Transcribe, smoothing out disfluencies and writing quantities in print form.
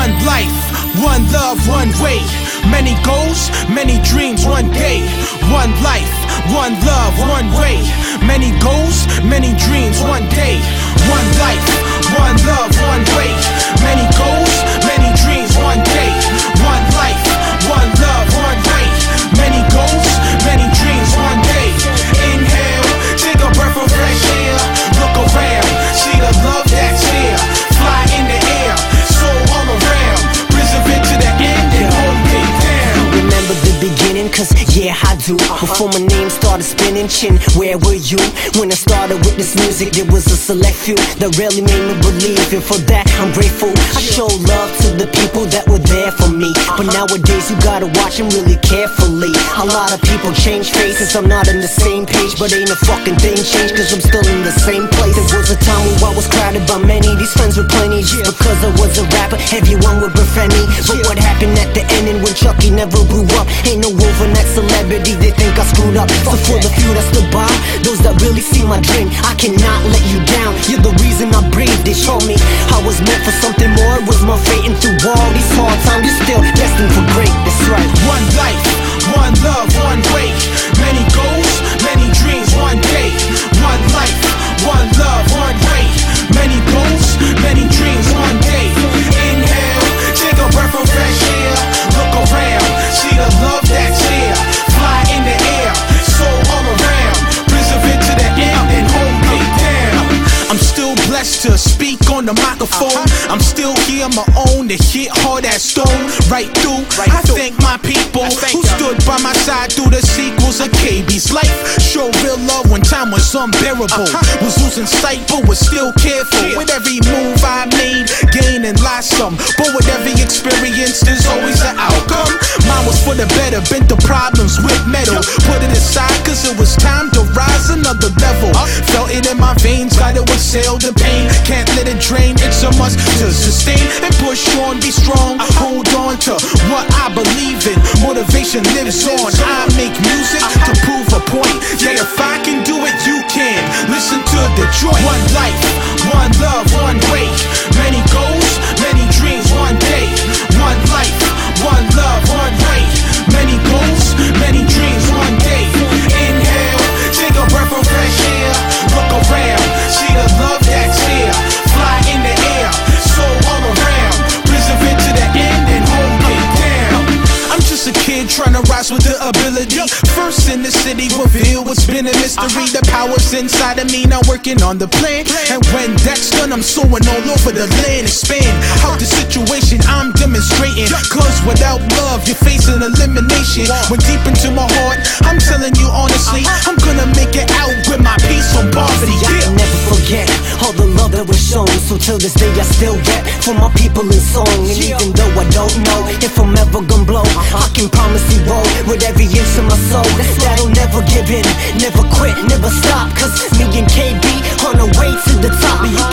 One life, one love, one way. Many goals, many dreams, one day. One life, one love, one way. Many goals, many dreams, one day. One life, one love, one way. Many goals, many dreams, one day. One life, one love, one way. Many goals, many dreams, one day. Inhale, take a breath of fresh air. Look around, see the love that's here. Fly in the air, soul all around. Preserve it to the end and hold it down. Remember the beginning, cause yeah, I do. Before my name started spinning, chin, where were you? When I started with this music, there was a select few that really made me believe, and for that I'm grateful. I show love to the people that were there for me, but nowadays you gotta watch them really carefully. A lot of people change faces, I'm not on the same page, but ain't a fucking thing changed, cause I'm still in the same place. There was a time when I was crowded by many, these friends were plenty, just because I was a rapper, everyone would befriend me. But what happened at the end, and when Chucky never grew up, ain't no overnight celebrity, they think I screwed up. So for the few that stood by, those that really see my dream, I cannot let you down. You're the reason I breathe. They showed me I was meant for something more. It was my fate, and through all these hard times, you're still destined for great. That's right. One life, one love, one way. Many goals, many dreams, one day. One life, one love, one way. Many goals, many dreams, one day. Inhale, take a breath of fresh air. Look around, see the love that's here. Fly in the air, soul all around. Preserve it to the end and hold it down. I'm still blessed to speak on the microphone. I'm still here, my own, to hit hard as stone. Right through, I thank my people who stood by my side through the sequels of KB's life. Show real love when time was unbearable. Was losing sight, but was still careful. With every move I made, gain and lost some. But with every experience, there's always an outcome. Mine was for the better, bent the problems with metal. Put it aside, cause it was time to rise another level. Felt it in my veins, gotta exhale the pain. Can't let it drain, it's a must to sustain and push on, be strong. Hold on to what I believe in. Motivation lives on. I make music to prove a point. Yeah, if I can do it, you can. Listen to the joy. One life, one love, one way. Many goals, many dreams, one day. One life, one love, one way. Many goals, many dreams, one day. Inhale, take a breath of fresh air. Look around, see the love that's here. Fly in the air, soul all around. Preserve it to the end and hold it down. I'm just a kid trying to rise with the ability. First in the city, reveal what's been a mystery. The power's inside of me, now working on the plan. And when that's done, I'm soaring all over the land. Expand out the situation I'm demonstrating. Cause without love, you're facing elimination. When deep into my heart, I'm telling you honestly, I'm gonna make it out with my peace from poverty. I can never forget all the love that was shown. So till this day I still rap for my people in song. And even though I don't know if I'm ever gonna blow, I can promise you roll with every inch of my soul. That'll never give in, never quit, never stop. Cause me and KB on the way to the top. And you